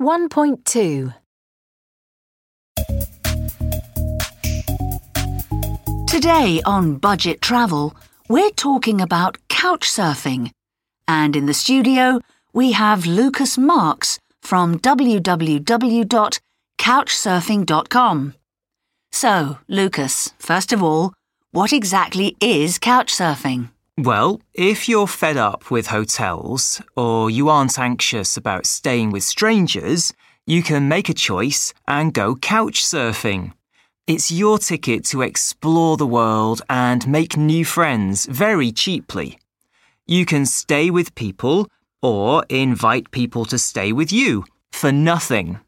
1.2 Today on Budget Travel, we're talking about couchsurfing. And in the studio, we have Lucas Marks from www.couchsurfing.com. So, Lucas, first of all, what exactly is couchsurfing? Well, if you're fed up with hotels or you aren't anxious about staying with strangers, you can make a choice and go couch surfing. It's your ticket to explore the world and make new friends very cheaply. You can stay with people or invite people to stay with you for nothing.